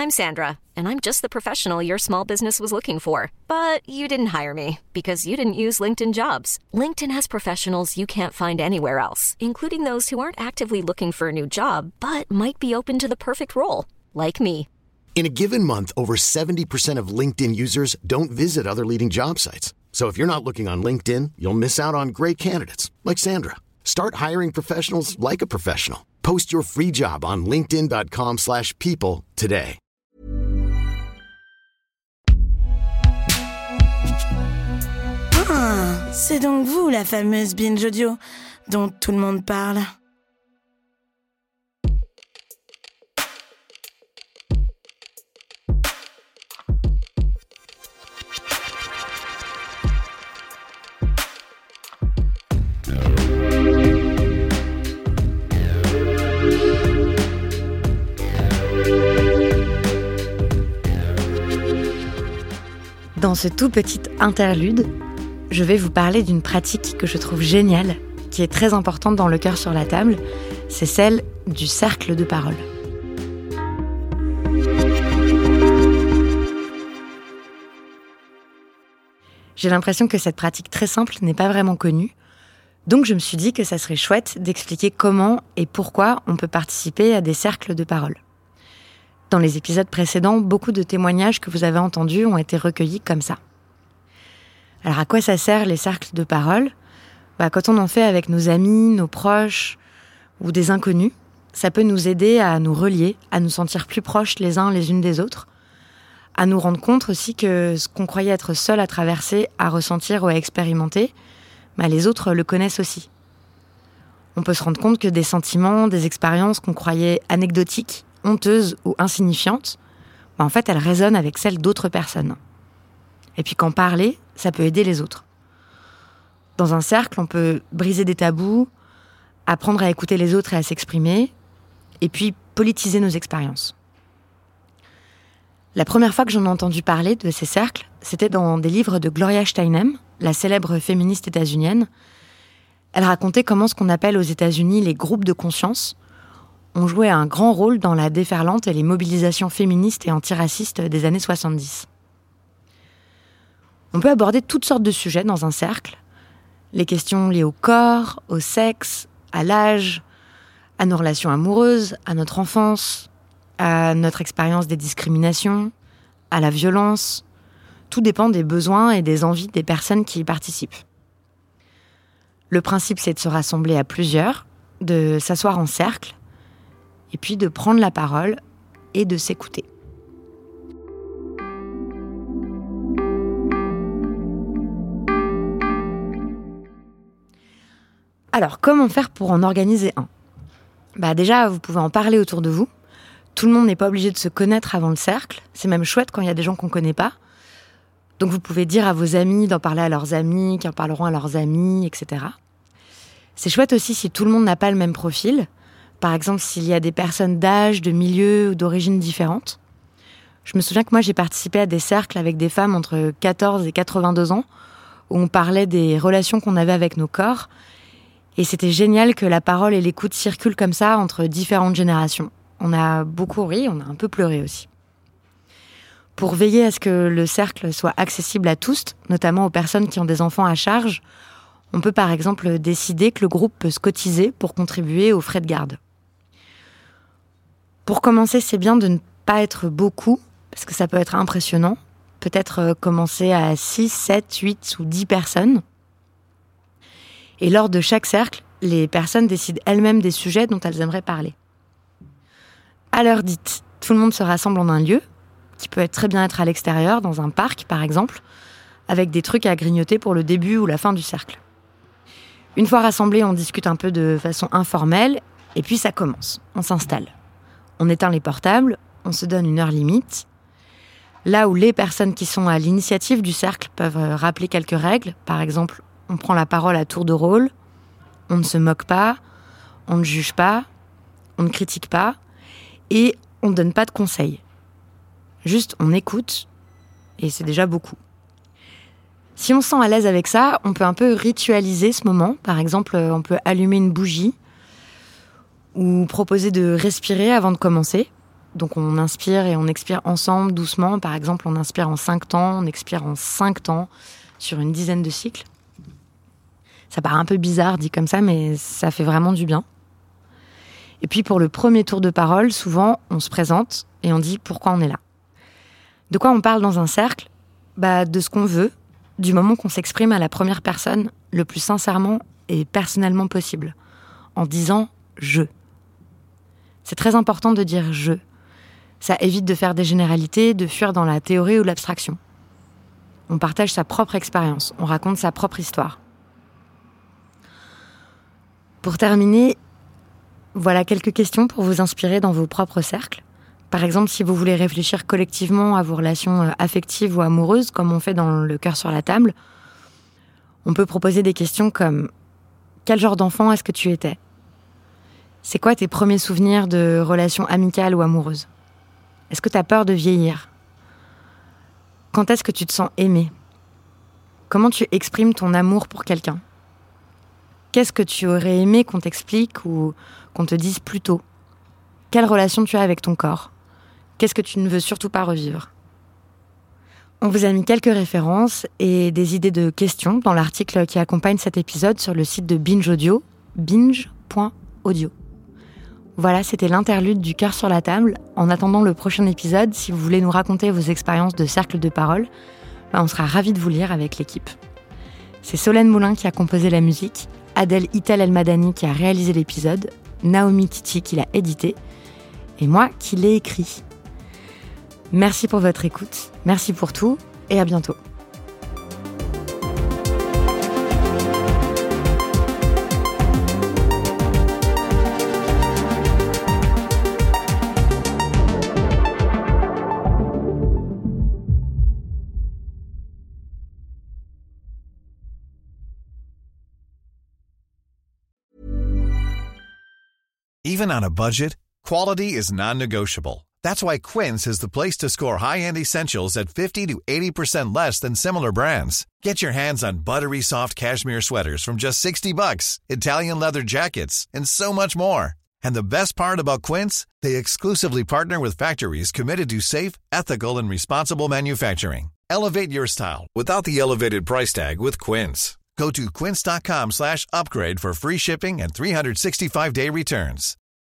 I'm Sandra, and I'm just the professional your small business was looking for. But you didn't hire me because you didn't use LinkedIn Jobs. LinkedIn has professionals you can't find anywhere else, including those who aren't actively looking for a new job, but might be open to the perfect role, like me. In a given month, over 70% of LinkedIn users don't visit other leading job sites. So if you're not looking on LinkedIn, you'll miss out on great candidates like Sandra. Start hiring professionals like a professional. Post your free job on linkedin.com/people today. Ah, c'est donc vous la fameuse binge audio dont tout le monde parle. Dans ce tout petit interlude, je vais vous parler d'une pratique que je trouve géniale, qui est très importante dans Le Cœur sur la table, c'est celle du cercle de parole. J'ai l'impression que cette pratique très simple n'est pas vraiment connue, donc je me suis dit que ça serait chouette d'expliquer comment et pourquoi on peut participer à des cercles de parole. Dans les épisodes précédents, beaucoup de témoignages que vous avez entendus ont été recueillis comme ça. Alors à quoi ça sert les cercles de parole ? Quand on en fait avec nos amis, nos proches ou des inconnus, ça peut nous aider à nous relier, à nous sentir plus proches les uns les unes des autres, à nous rendre compte aussi que ce qu'on croyait être seul à traverser, à ressentir ou à expérimenter, les autres le connaissent aussi. On peut se rendre compte que des sentiments, des expériences qu'on croyait anecdotiques, honteuses ou insignifiantes, en fait, elles résonnent avec celles d'autres personnes. Et puis qu'en parler, ça peut aider les autres. Dans un cercle, on peut briser des tabous, apprendre à écouter les autres et à s'exprimer, et puis politiser nos expériences. La première fois que j'en ai entendu parler de ces cercles, c'était dans des livres de Gloria Steinem, la célèbre féministe états-unienne. Elle racontait comment ce qu'on appelle aux États-Unis les groupes de conscience ont joué un grand rôle dans la déferlante et les mobilisations féministes et antiracistes des années 70. On peut aborder toutes sortes de sujets dans un cercle. Les questions liées au corps, au sexe, à l'âge, à nos relations amoureuses, à notre enfance, à notre expérience des discriminations, à la violence. Tout dépend des besoins et des envies des personnes qui y participent. Le principe, c'est de se rassembler à plusieurs, de s'asseoir en cercle, et puis de prendre la parole et de s'écouter. Alors, comment faire pour en organiser un ? Déjà, vous pouvez en parler autour de vous. Tout le monde n'est pas obligé de se connaître avant le cercle. C'est même chouette quand il y a des gens qu'on ne connaît pas. Donc vous pouvez dire à vos amis d'en parler à leurs amis, qui en parleront à leurs amis, etc. C'est chouette aussi si tout le monde n'a pas le même profil. Par exemple, s'il y a des personnes d'âge, de milieu ou d'origine différentes. Je me souviens que moi, j'ai participé à des cercles avec des femmes entre 14 et 82 ans, où on parlait des relations qu'on avait avec nos corps. Et c'était génial que la parole et l'écoute circulent comme ça entre différentes générations. On a beaucoup ri, on a un peu pleuré aussi. Pour veiller à ce que le cercle soit accessible à tous, notamment aux personnes qui ont des enfants à charge, on peut par exemple décider que le groupe peut se cotiser pour contribuer aux frais de garde. Pour commencer, c'est bien de ne pas être beaucoup, parce que ça peut être impressionnant. Peut-être commencer à 6, 7, 8 ou 10 personnes. Et lors de chaque cercle, les personnes décident elles-mêmes des sujets dont elles aimeraient parler. À l'heure dite, tout le monde se rassemble en un lieu, qui peut très bien être à l'extérieur, dans un parc par exemple, avec des trucs à grignoter pour le début ou la fin du cercle. Une fois rassemblés, on discute un peu de façon informelle, et puis ça commence, on s'installe. On éteint les portables, on se donne une heure limite. Là où les personnes qui sont à l'initiative du cercle peuvent rappeler quelques règles, par exemple, on prend la parole à tour de rôle, on ne se moque pas, on ne juge pas, on ne critique pas, et on ne donne pas de conseils. Juste, on écoute, et c'est déjà beaucoup. Si on se sent à l'aise avec ça, on peut un peu ritualiser ce moment. Par exemple, on peut allumer une bougie ou proposer de respirer avant de commencer. Donc on inspire et on expire ensemble, doucement. Par exemple, on inspire en 5 temps, on expire en 5 temps, sur une dizaine de cycles. Ça paraît un peu bizarre dit comme ça, mais ça fait vraiment du bien. Et puis pour le premier tour de parole, souvent, on se présente et on dit pourquoi on est là. De quoi on parle dans un cercle ? De ce qu'on veut, du moment qu'on s'exprime à la première personne, le plus sincèrement et personnellement possible, en disant « je ». C'est très important de dire « je ». Ça évite de faire des généralités, de fuir dans la théorie ou l'abstraction. On partage sa propre expérience, on raconte sa propre histoire. Pour terminer, voilà quelques questions pour vous inspirer dans vos propres cercles. Par exemple, si vous voulez réfléchir collectivement à vos relations affectives ou amoureuses, comme on fait dans le cœur sur la table, on peut proposer des questions comme « Quel genre d'enfant est-ce que tu étais ? C'est quoi tes premiers souvenirs de relations amicales ou amoureuses ? Est-ce que tu as peur de vieillir ? Quand est-ce que tu te sens aimé ? Comment tu exprimes ton amour pour quelqu'un ? Qu'est-ce que tu aurais aimé qu'on t'explique ou qu'on te dise plus tôt ? Quelle relation tu as avec ton corps ? Qu'est-ce que tu ne veux surtout pas revivre ? On vous a mis quelques références et des idées de questions dans l'article qui accompagne cet épisode sur le site de Binge Audio, binge.audio. Voilà, c'était l'interlude du cœur sur la table. En attendant le prochain épisode, si vous voulez nous raconter vos expériences de cercle de parole, on sera ravis de vous lire avec l'équipe. C'est Solène Moulin qui a composé la musique, Adèle Itel El-Madani qui a réalisé l'épisode, Naomi Titi qui l'a édité, et moi qui l'ai écrit. Merci pour votre écoute, merci pour tout, et à bientôt. Even on a budget, quality is non-negotiable. That's why Quince is the place to score high-end essentials at 50 to 80% less than similar brands. Get your hands on buttery soft cashmere sweaters from just $60, Italian leather jackets, and so much more. And the best part about Quince, they exclusively partner with factories committed to safe, ethical, and responsible manufacturing. Elevate your style without the elevated price tag with Quince. Go to quince.com/upgrade for free shipping and 365-day returns.